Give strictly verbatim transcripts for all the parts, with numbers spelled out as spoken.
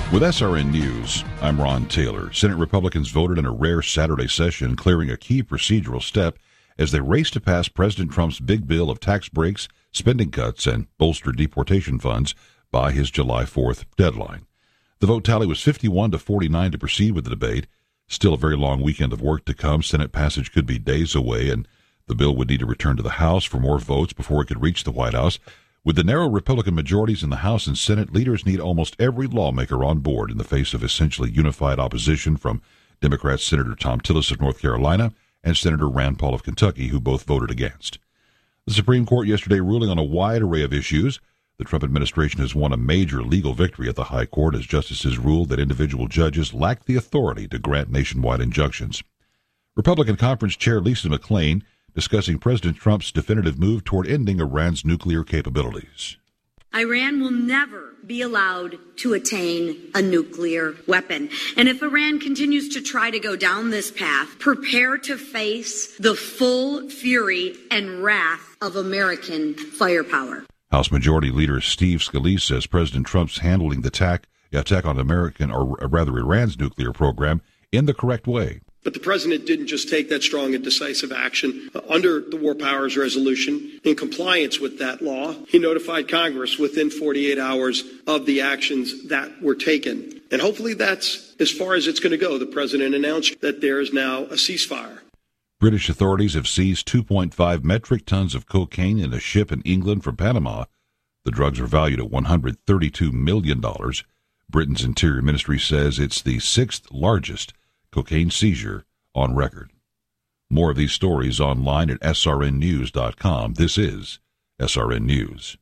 With S R N News, I'm Ron Taylor. Senate Republicans voted in a rare Saturday session, clearing a key procedural step as they race to pass President Trump's big bill of tax breaks, spending cuts, and bolstered deportation funds by his July fourth deadline. The vote tally was fifty-one to forty-nine to proceed with the debate. Still a very long weekend of work to come. Senate passage could be days away, and the bill would need to return to the House for more votes before it could reach the White House. With the narrow Republican majorities in the House and Senate, leaders need almost every lawmaker on board in the face of essentially unified opposition from Democrat Senator Thom Tillis of North Carolina and Senator Rand Paul of Kentucky, who both voted against. The Supreme Court yesterday ruling on a wide array of issues. The Trump administration has won a major legal victory at the High Court as justices ruled that individual judges lack the authority to grant nationwide injunctions. Republican Conference Chair Lisa McClain discussing President Trump's definitive move toward ending Iran's nuclear capabilities. Iran will never be allowed to attain a nuclear weapon. And if Iran continues to try to go down this path, prepare to face the full fury and wrath of American firepower. House Majority Leader Steve Scalise says President Trump's handling the attack, attack on American, or rather Iran's nuclear program in the correct way. But the president didn't just take that strong and decisive action. Uh, under the War Powers Resolution, in compliance with that law, he notified Congress within forty-eight hours of the actions that were taken. And hopefully that's as far as it's going to go. The president announced that there is now a ceasefire. British authorities have seized two point five metric tons of cocaine in a ship in England from Panama. The drugs are valued at one hundred thirty-two million dollars. Britain's Interior Ministry says it's the sixth largest cocaine seizure on record. More of these stories online at S R N news dot com. This is S R N News.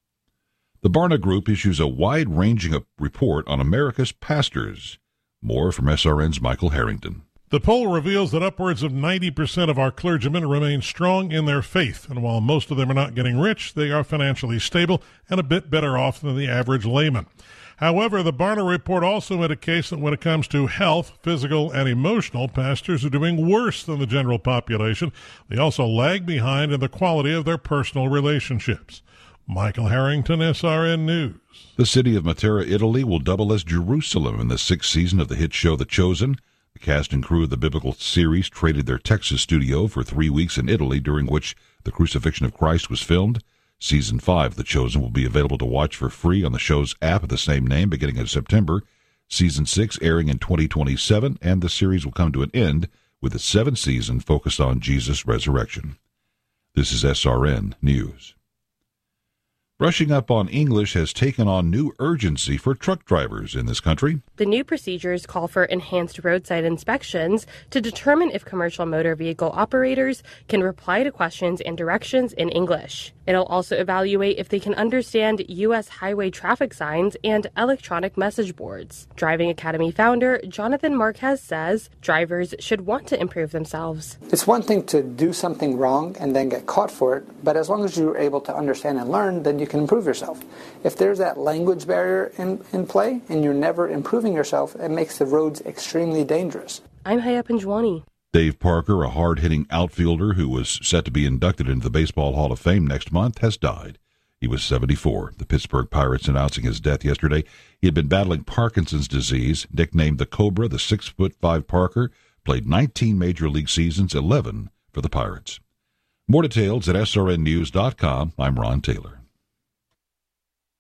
The Barna Group issues a wide-ranging report on America's pastors. More from S R N's Michael Harrington. The poll reveals that upwards of ninety percent of our clergymen remain strong in their faith, and while most of them are not getting rich, they are financially stable and a bit better off than the average layman. However, the Barna report also indicates that when it comes to health, physical, and emotional, pastors are doing worse than the general population. They also lag behind in the quality of their personal relationships. Michael Harrington, S R N News. The city of Matera, Italy, will double as Jerusalem in the sixth season of the hit show The Chosen. The cast and crew of the biblical series traded their Texas studio for three weeks in Italy, during which the crucifixion of Christ was filmed. Season five, The Chosen, will be available to watch for free on the show's app of the same name beginning in September. Season six airing in twenty twenty-seven, and the series will come to an end with the seventh season focused on Jesus' resurrection. This is S R N News. Brushing up on English has taken on new urgency for truck drivers in this country. The new procedures call for enhanced roadside inspections to determine if commercial motor vehicle operators can reply to questions and directions in English. It'll also evaluate if they can understand U S highway traffic signs and electronic message boards. Driving Academy founder Jonathan Marquez says drivers should want to improve themselves. It's one thing to do something wrong and then get caught for it, but as long as you're able to understand and learn, then you can improve yourself. If there's that language barrier in, in play and you're never improving yourself, it makes the roads extremely dangerous. I'm Hayat Panjwani. Dave Parker, a hard-hitting outfielder who was set to be inducted into the Baseball Hall of Fame next month, has died. He was seventy-four. The Pittsburgh Pirates announcing his death yesterday. He had been battling Parkinson's disease. Nicknamed the Cobra, the six foot five Parker played nineteen major league seasons, eleven for the Pirates. More details at S R N news dot com. I'm Ron Taylor.